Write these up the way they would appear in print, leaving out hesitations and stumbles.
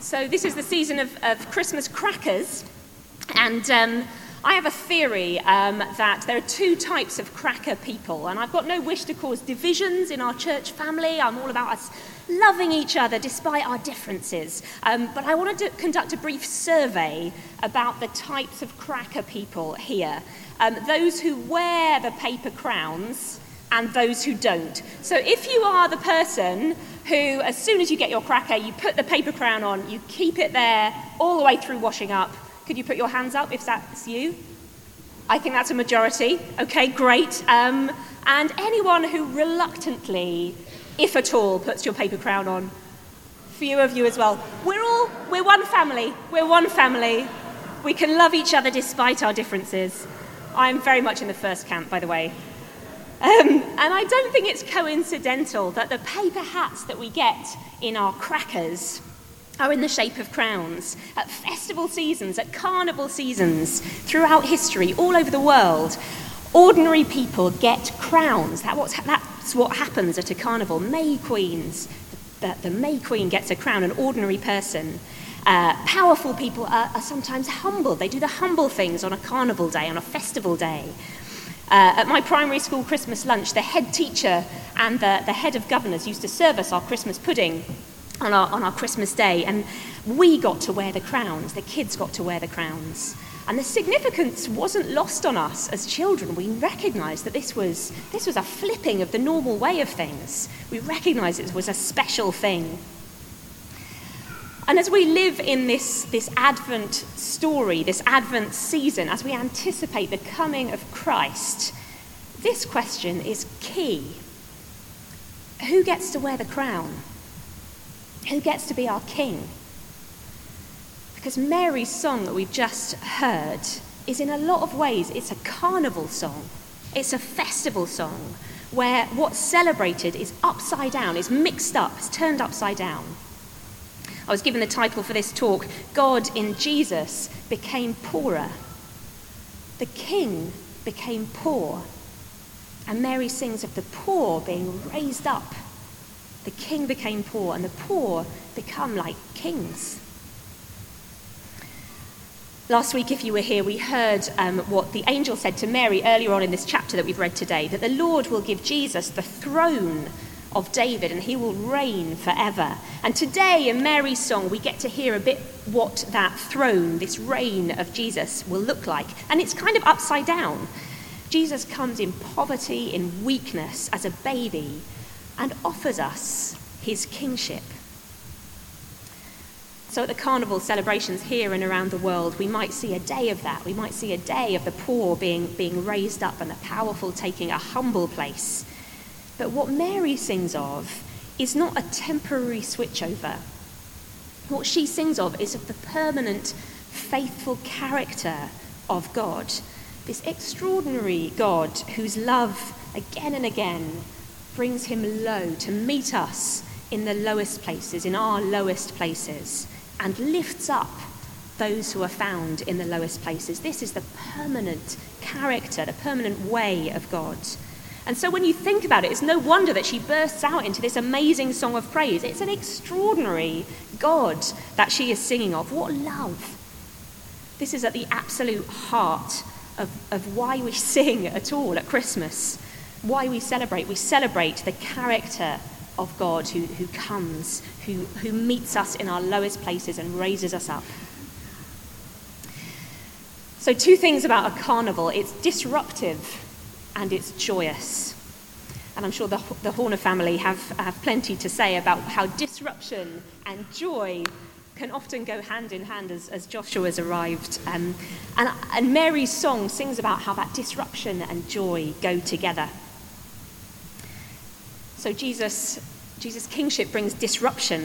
So this is the season of Christmas crackers, and I have a theory that there are two types of cracker people, and I've got no wish to cause divisions in our church family. I'm all about us loving each other despite our differences. But I wanted to conduct a brief survey about the types of cracker people here. Those who wear the paper crowns and those who don't. So if you are the person who, as soon as you get your cracker, you put the paper crown on, you keep it there all the way through washing up. Could you put your hands up if that's you? I think that's a majority. Okay, great. And anyone who reluctantly, if at all, puts your paper crown on. Few of you as well. We're one family. We're one family. We can love each other despite our differences. I'm very much in the first camp, by the way. And I don't think it's coincidental that the paper hats that we get in our crackers are in the shape of crowns. At festival seasons, at carnival seasons, throughout history, all over the world, ordinary people get crowns. That's what happens at a carnival. May Queens, the May Queen gets a crown, an ordinary person. Powerful people are sometimes humble. They do the humble things on a carnival day, on a festival day. At my primary school Christmas lunch, the head teacher and the head of governors used to serve us our Christmas pudding on our Christmas day, and we got to wear the crowns. The kids got to wear the crowns. And the significance wasn't lost on us as children. We recognised that this was a flipping of the normal way of things. We recognised it was a special thing. And as we live in this Advent story, this Advent season, as we anticipate the coming of Christ, this question is key. Who gets to wear the crown? Who gets to be our king? Because Mary's song that we've just heard is in a lot of ways, it's a carnival song. It's a festival song where what's celebrated is upside down, is mixed up, is turned upside down. I was given the title for this talk, God in Jesus became poorer. The king became poor. And Mary sings of the poor being raised up. The king became poor, and the poor become like kings. Last week, if you were here, we heard what the angel said to Mary earlier on in this chapter that we've read today, that the Lord will give Jesus the throne of David, and he will reign forever. And today in Mary's song we get to hear a bit what that throne, this reign of Jesus, will look like. And it's kind of upside down. Jesus comes in poverty, in weakness, as a baby, and offers us his kingship. So at the carnival celebrations here and around the world, we might see a day of that. We might see a day of the poor being raised up and the powerful taking a humble place. But what Mary sings of is not a temporary switchover. What she sings of is of the permanent, faithful character of God. This extraordinary God whose love, again and again, brings him low to meet us in the lowest places, in our lowest places, and lifts up those who are found in the lowest places. This is the permanent character, the permanent way of God. And so when you think about it, it's no wonder that she bursts out into this amazing song of praise. It's an extraordinary God that she is singing of. What love! This is at the absolute heart of why we sing at all at Christmas, why we celebrate. We celebrate the character of God who comes, who meets us in our lowest places and raises us up. So 2 things about a carnival. It's disruptive and it's joyous. And I'm sure the Horner family have plenty to say about how disruption and joy can often go hand in hand as Joshua's arrived. And Mary's song sings about how that disruption and joy go together. So Jesus' kingship brings disruption.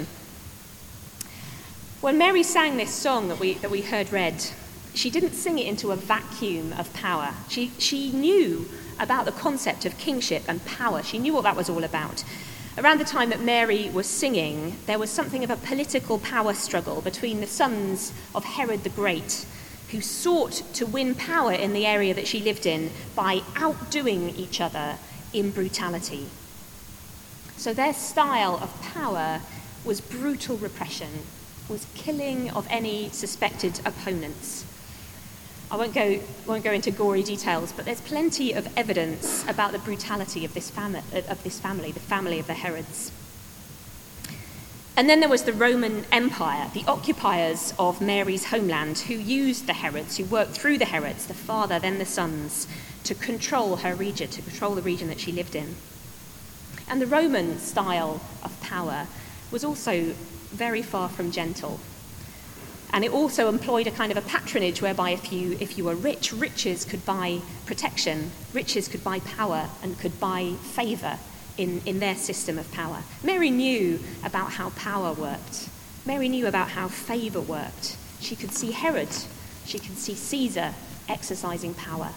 When Mary sang this song that we heard read, she didn't sing it into a vacuum of power. She knew about the concept of kingship and power. She knew what that was all about. Around the time that Mary was singing, there was something of a political power struggle between the sons of Herod the Great, who sought to win power in the area that she lived in by outdoing each other in brutality. So their style of power was brutal repression, was killing of any suspected opponents. I won't go into gory details, but there's plenty of evidence about the brutality of this family, the family of the Herods. And then there was the Roman Empire, the occupiers of Mary's homeland, who used the Herods, who worked through the Herods, the father, then the sons, to control her region, to control the region that she lived in. And the Roman style of power was also very far from gentle. And it also employed a kind of a patronage whereby if you were rich, riches could buy protection, riches could buy power and could buy favour in their system of power. Mary knew about how power worked. Mary knew about how favour worked. She could see Herod, she could see Caesar exercising power.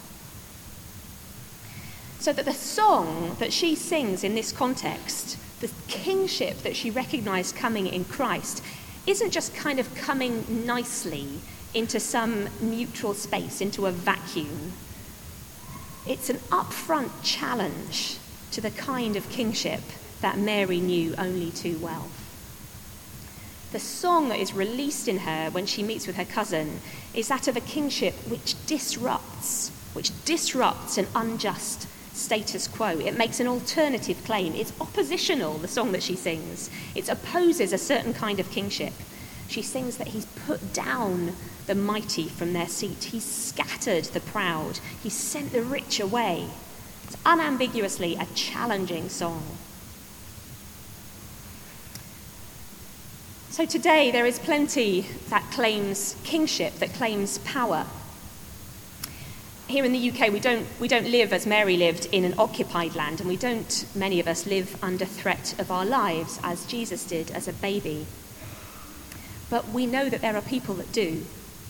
So that the song that she sings in this context, the kingship that she recognised coming in Christ, isn't just kind of coming nicely into some neutral space, into a vacuum. It's an upfront challenge to the kind of kingship that Mary knew only too well. The song that is released in her when she meets with her cousin is that of a kingship which disrupts an unjust status quo. It makes an alternative claim. It's oppositional, the song that she sings. It opposes a certain kind of kingship. She sings that he's put down the mighty from their seat. He's scattered the proud. He's sent the rich away. It's unambiguously a challenging song. So today there is plenty that claims kingship, that claims power. Here in the UK, we don't live as Mary lived in an occupied land, and many of us live under threat of our lives as Jesus did as a baby. But we know that there are people that do.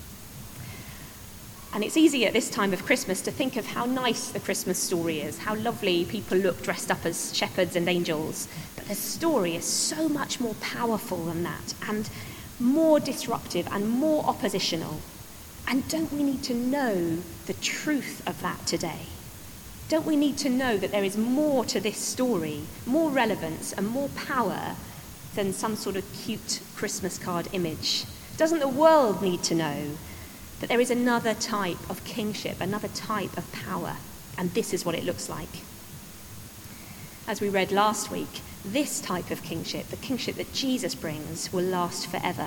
And it's easy at this time of Christmas to think of how nice the Christmas story is, how lovely people look dressed up as shepherds and angels. But the story is so much more powerful than that, and more disruptive and more oppositional. And don't we need to know the truth of that today? Don't we need to know that there is more to this story, more relevance and more power than some sort of cute Christmas card image? Doesn't the world need to know that there is another type of kingship, another type of power, and this is what it looks like? As we read last week, this type of kingship, the kingship that Jesus brings, will last forever.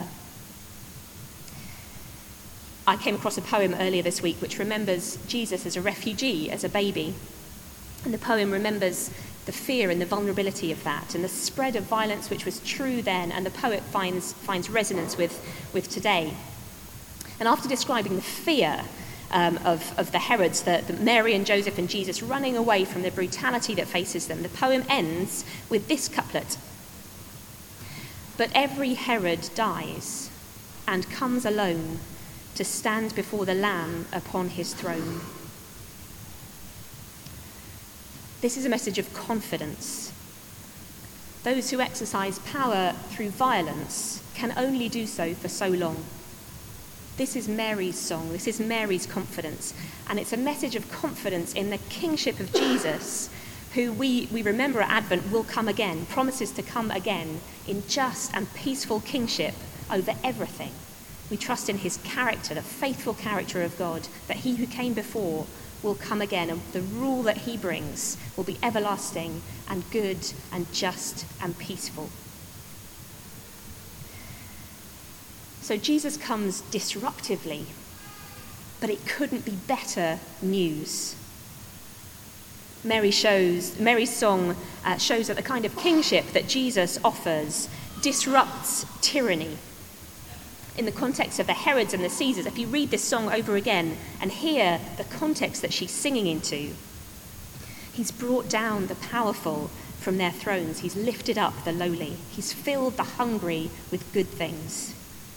I came across a poem earlier this week which remembers Jesus as a refugee, as a baby. And the poem remembers the fear and the vulnerability of that and the spread of violence which was true then, and the poet finds resonance with today. And after describing the fear of the Herods, the Mary and Joseph and Jesus running away from the brutality that faces them, the poem ends with this couplet: "But every Herod dies and comes alone to stand before the Lamb upon his throne." This is a message of confidence. Those who exercise power through violence can only do so for so long. This is Mary's song, this is Mary's confidence, and it's a message of confidence in the kingship of Jesus, who we remember at Advent will come again, promises to come again in just and peaceful kingship over everything. We trust in his character, the faithful character of God, that he who came before will come again, and the rule that he brings will be everlasting and good and just and peaceful. So Jesus comes disruptively, but it couldn't be better news. Mary's song shows that the kind of kingship that Jesus offers disrupts tyranny. In the context of the Herods and the Caesars, if you read this song over again and hear the context that she's singing into, he's brought down the powerful from their thrones. He's lifted up the lowly. He's filled the hungry with good things.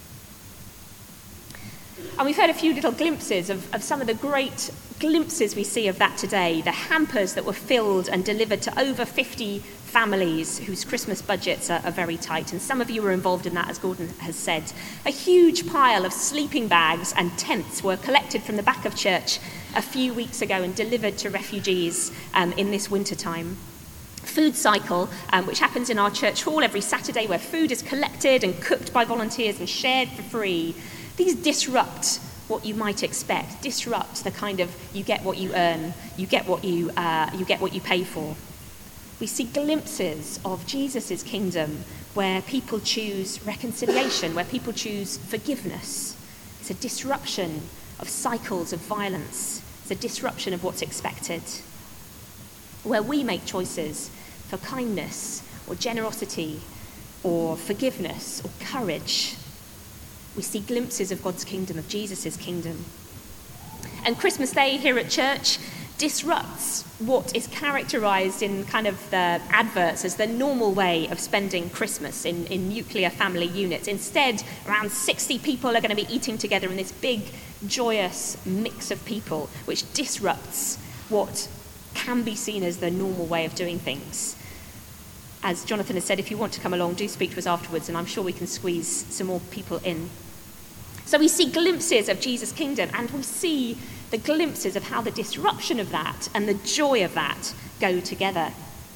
And we've heard a few little glimpses of some of the great glimpses we see of that today. The hampers that were filled and delivered to over 50 families whose Christmas budgets are very tight. And some of you were involved in that, as Gordon has said. A huge pile of sleeping bags and tents were collected from the back of church a few weeks ago and delivered to refugees in this winter time. food cycle, which happens in our church hall every Saturday, where food is collected and cooked by volunteers and shared for free. These disrupt what you might expect, disrupt the kind of you get what you earn, you get what you pay for. We see glimpses of Jesus' kingdom where people choose reconciliation, where people choose forgiveness. It's a disruption of cycles of violence. It's a disruption of what's expected. Where we make choices for kindness or generosity or forgiveness or courage. We see glimpses of God's kingdom, of Jesus' kingdom. And Christmas Day here at church disrupts what is characterised in kind of the adverts as the normal way of spending Christmas in nuclear family units. Instead, around 60 people are going to be eating together in this big, joyous mix of people, which disrupts what can be seen as the normal way of doing things. As Jonathan has said, if you want to come along, do speak to us afterwards, and I'm sure we can squeeze some more people in. So we see glimpses of Jesus' kingdom, and we see the glimpses of how the disruption of that and the joy of that go together.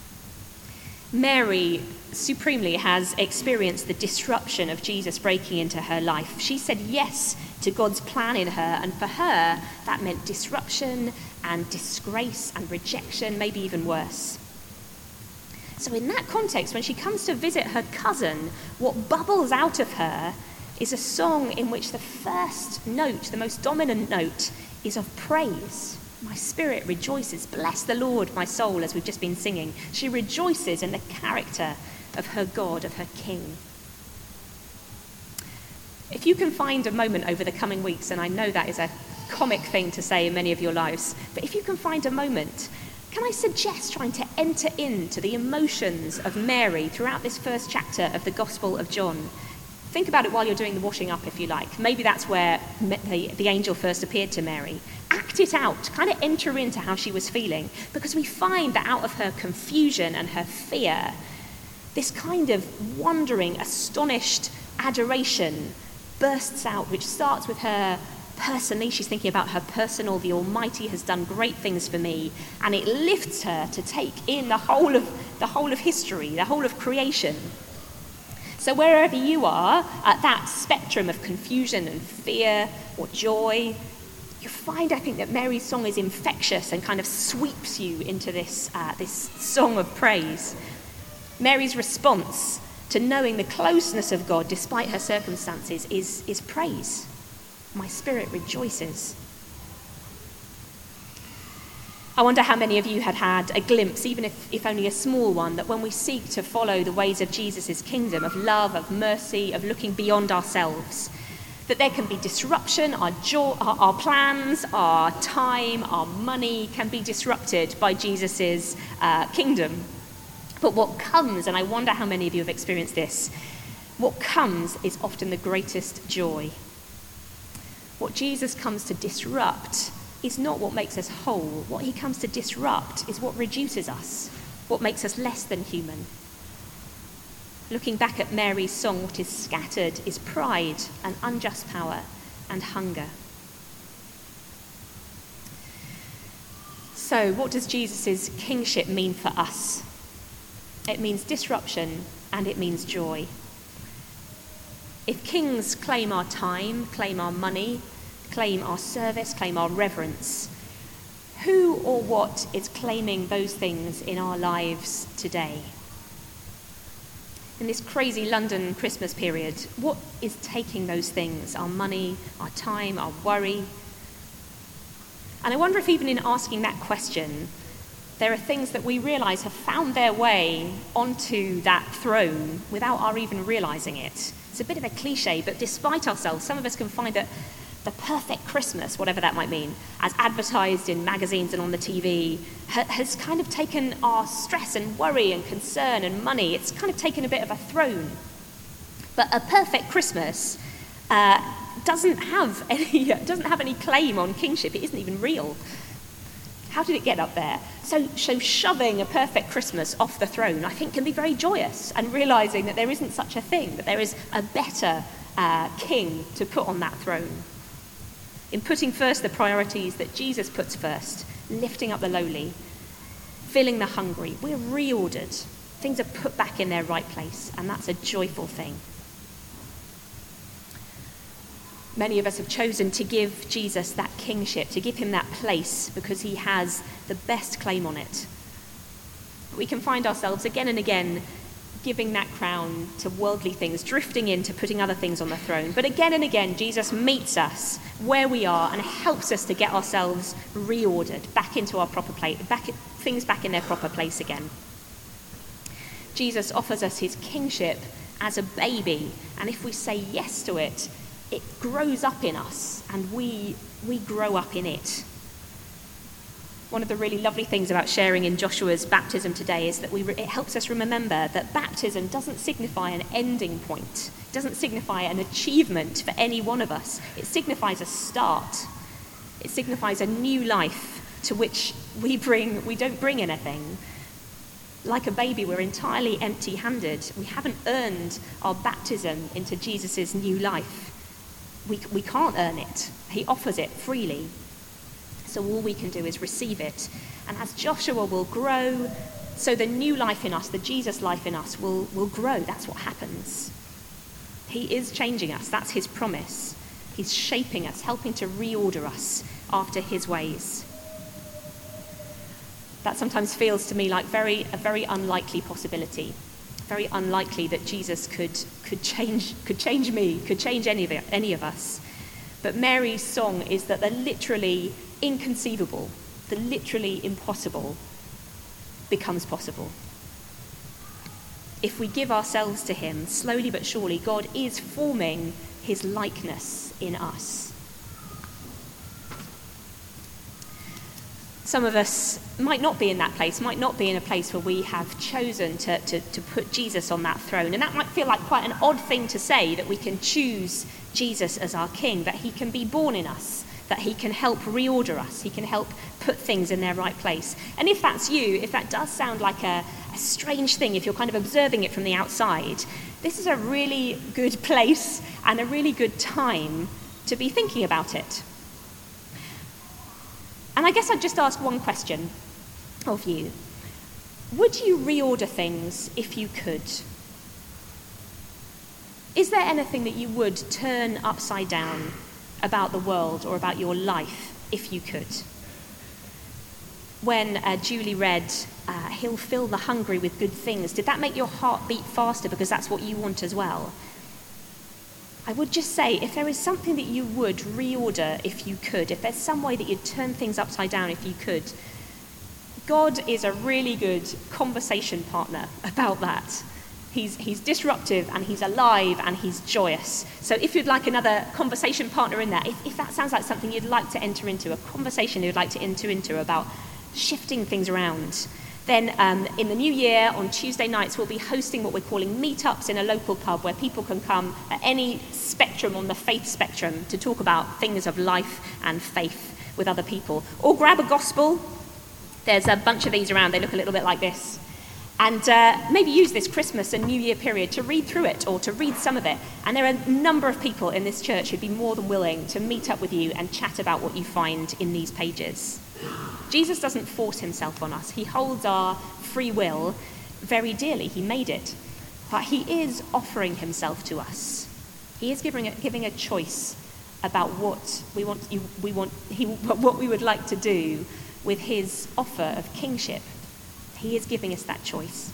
Mary supremely has experienced the disruption of Jesus breaking into her life. She said yes to God's plan in her, and for her, that meant disruption and disgrace and rejection, maybe even worse. So in that context, when she comes to visit her cousin, what bubbles out of her is a song in which the first note, the most dominant note, is of praise. My spirit rejoices. Bless the Lord, my soul, as we've just been singing. She rejoices in the character of her God, of her King. If you can find a moment over the coming weeks, and I know that is a comic thing to say in many of your lives, but if you can find a moment, can I suggest trying to enter into the emotions of Mary throughout this first chapter of the Gospel of John? Think about it while you're doing the washing up, if you like. Maybe that's where the angel first appeared to Mary. Act it out, kind of enter into how she was feeling, because we find that out of her confusion and her fear, this kind of wondering, astonished adoration bursts out, which starts with her personally. She's thinking about her personal, the Almighty has done great things for me, and it lifts her to take in the whole of history, the whole of creation. So wherever you are at that spectrum of confusion and fear or joy, you find, I think, that Mary's song is infectious and kind of sweeps you into this song of praise. Mary's response to knowing the closeness of God despite her circumstances is praise. My spirit rejoices. I wonder how many of you had a glimpse, even if only a small one, that when we seek to follow the ways of Jesus' kingdom, of love, of mercy, of looking beyond ourselves, that there can be disruption, our plans, our time, our money can be disrupted by Jesus' kingdom. But what comes, and I wonder how many of you have experienced this, what comes is often the greatest joy. What Jesus comes to disrupt is not what makes us whole. What he comes to disrupt is what reduces us, what makes us less than human. Looking back at Mary's song, what is scattered is pride and unjust power and hunger. So, what does Jesus' kingship mean for us? It means disruption and it means joy. If kings claim our time, claim our money, claim our service, claim our reverence, who or what is claiming those things in our lives today? In this crazy London Christmas period, what is taking those things? Our money, our time, our worry? And I wonder if even in asking that question, there are things that we realise have found their way onto that throne without our even realising it. It's a bit of a cliche, but despite ourselves, some of us can find that the perfect Christmas, whatever that might mean, as advertised in magazines and on the TV, has kind of taken our stress and worry and concern and money. It's kind of taken a bit of a throne. But a perfect Christmas doesn't have any claim on kingship. It isn't even real. How did it get up there? So shoving a perfect Christmas off the throne, I think, can be very joyous, and realising that there isn't such a thing, that there is a better king to put on that throne. In putting first the priorities that Jesus puts first, lifting up the lowly, filling the hungry. We're reordered. Things are put back in their right place, and that's a joyful thing. Many of us have chosen to give Jesus that kingship, to give him that place, because he has the best claim on it. But we can find ourselves again and again giving that crown to worldly things, drifting into putting other things on the throne. But again and again, Jesus meets us where we are and helps us to get ourselves reordered back into our proper place, things back in their proper place again. Jesus offers us his kingship as a baby, and if we say yes to it, it grows up in us, and we grow up in it. One of the really lovely things about sharing in Joshua's baptism today is that it helps us remember that baptism doesn't signify an ending point. It doesn't signify an achievement for any one of us. It signifies a start. It signifies a new life to which we don't bring anything. Like a baby, we're entirely empty-handed. We haven't earned our baptism into Jesus' new life. We can't earn it. He offers it freely. So all we can do is receive it. And as Joshua will grow, so the new life in us, the Jesus life in us, will grow. That's what happens. He is changing us. That's his promise. He's shaping us, helping to reorder us after his ways. That sometimes feels to me like a very unlikely possibility. Very unlikely that Jesus could change me, could change any of us. But Mary's song is that the literally inconceivable, the literally impossible becomes possible. If we give ourselves to him, slowly but surely, God is forming his likeness in us. Some of us might not be in that place, might not be in a place where we have chosen to put Jesus on that throne. And that might feel like quite an odd thing to say, that we can choose Jesus as our king, that he can be born in us, that he can help reorder us, he can help put things in their right place. And if that's you, if that does sound like a strange thing, if you're kind of observing it from the outside, this is a really good place and a really good time to be thinking about it. And I guess I'd just ask one question of you. Would you reorder things if you could? Is there anything that you would turn upside down about the world or about your life if you could? When Julie read, he'll fill the hungry with good things, did that make your heart beat faster because that's what you want as well? I would just say, if there is something that you would reorder if you could, if there's some way that you'd turn things upside down if you could, God is a really good conversation partner about that. He's disruptive and he's alive and he's joyous. So if you'd like another conversation partner in there, if that sounds like something you'd like to enter into, a conversation you'd like to enter into about shifting things around, then in the new year, on Tuesday nights, we'll be hosting what we're calling meetups in a local pub where people can come at any spectrum on the faith spectrum to talk about things of life and faith with other people. Or grab a gospel. There's a bunch of these around. They look a little bit like this. And maybe use this Christmas and New Year period to read through it or to read some of it. And there are a number of people in this church who'd be more than willing to meet up with you and chat about what you find in these pages. Jesus doesn't force himself on us. He holds our free will very dearly. He made it. But he is offering himself to us. He is giving a choice about what what we would like to do with his offer of kingship. He is giving us that choice.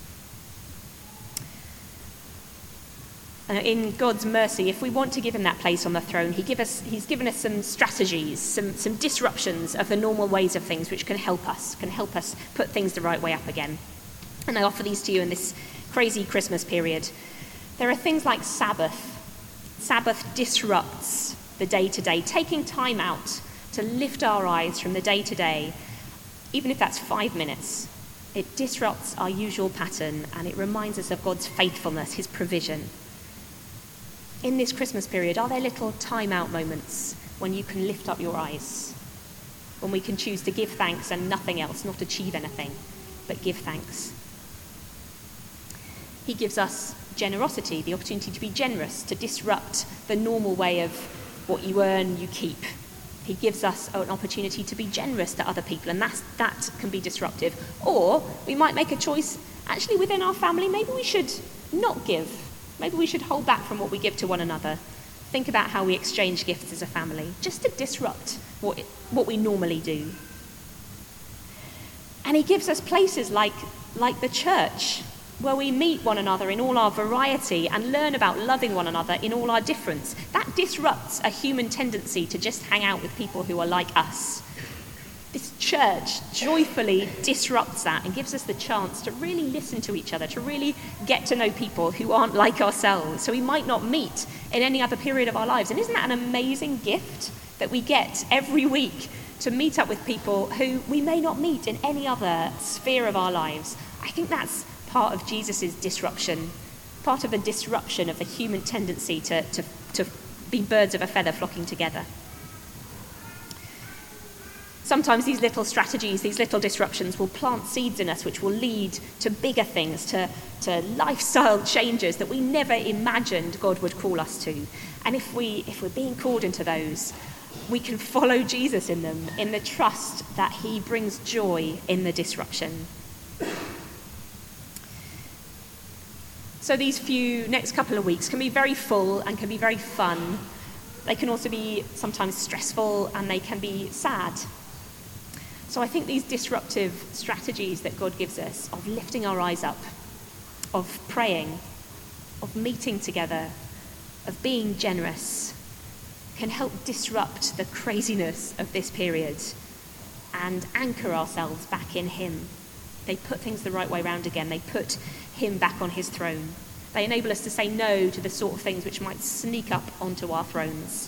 In God's mercy, if we want to give him that place on the throne, he's given us some strategies, some disruptions of the normal ways of things which can help us put things the right way up again. And I offer these to you in this crazy Christmas period. There are things like Sabbath. Sabbath disrupts the day-to-day, taking time out to lift our eyes from the day-to-day, even if that's 5 minutes. It disrupts our usual pattern and it reminds us of God's faithfulness, his provision. In this Christmas period, are there little time-out moments when you can lift up your eyes? When we can choose to give thanks and nothing else, not achieve anything, but give thanks. He gives us generosity, the opportunity to be generous, to disrupt the normal way of what you earn, you keep. He gives us an opportunity to be generous to other people, and that can be disruptive. Or we might make a choice, actually within our family, maybe we should not give. Maybe we should hold back from what we give to one another. Think about how we exchange gifts as a family, just to disrupt what we normally do. And he gives us places like the church, where we meet one another in all our variety and learn about loving one another in all our difference. That disrupts a human tendency to just hang out with people who are like us. This church joyfully disrupts that and gives us the chance to really listen to each other, to really get to know people who aren't like ourselves, so we might not meet in any other period of our lives. And isn't that an amazing gift that we get every week, to meet up with people who we may not meet in any other sphere of our lives? I think that's part of Jesus' disruption, part of the disruption of the human tendency to be birds of a feather flocking together. Sometimes these little strategies, these little disruptions will plant seeds in us which will lead to bigger things, to lifestyle changes that we never imagined God would call us to. And if we're being called into those, we can follow Jesus in them, in the trust that he brings joy in the disruption. So these next couple of weeks can be very full and can be very fun. They can also be sometimes stressful, and they can be sad. So I think these disruptive strategies that God gives us, of lifting our eyes up, of praying, of meeting together, of being generous, can help disrupt the craziness of this period and anchor ourselves back in him. They put things the right way round again. They put him back on his throne. They enable us to say no to the sort of things which might sneak up onto our thrones.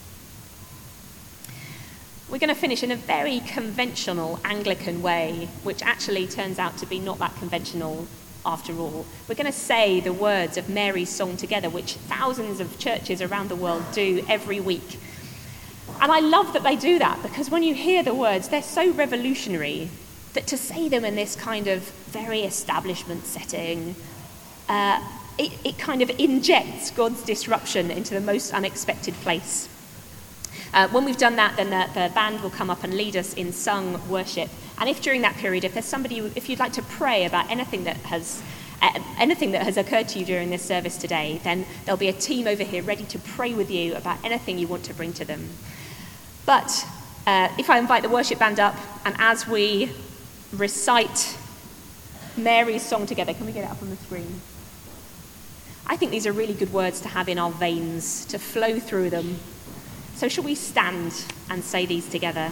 We're going to finish in a very conventional Anglican way, which actually turns out to be not that conventional after all. We're going to say the words of Mary's song together, which thousands of churches around the world do every week. And I love that they do that, because when you hear the words, they're so revolutionary that to say them in this kind of very establishment setting, it kind of injects God's disruption into the most unexpected place. When we've done that, then the band will come up and lead us in sung worship. And if during that period, if there's somebody, if you'd like to pray about anything that has occurred to you during this service today, then there'll be a team over here ready to pray with you about anything you want to bring to them. But if I invite the worship band up, and as we recite Mary's song together, can we get it up on the screen? I think these are really good words to have in our veins, to flow through them. So shall we stand and say these together?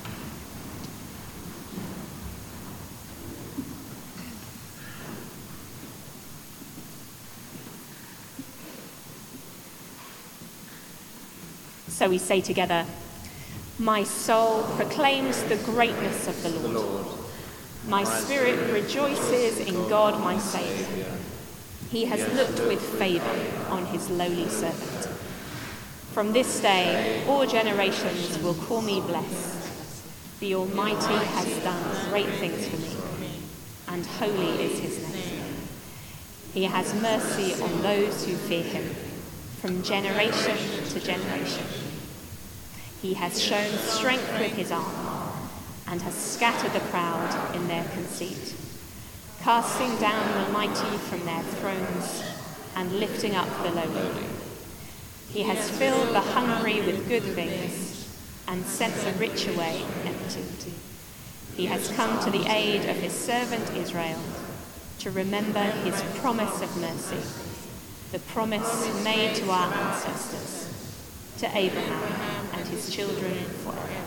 So we say together, "My soul proclaims the greatness of the Lord. My spirit rejoices in God my Saviour. He has looked with favour on his lowly servant. From this day, all generations will call me blessed. The Almighty has done great things for me, and holy is his name. He has mercy on those who fear him, from generation to generation. He has shown strength with his arm, and has scattered the proud in their conceit, casting down the mighty from their thrones, and lifting up the lowly. He has filled the hungry with good things, and sent the rich away empty. He has come to the aid of his servant Israel, to remember his promise of mercy, the promise made to our ancestors, to Abraham and his children forever."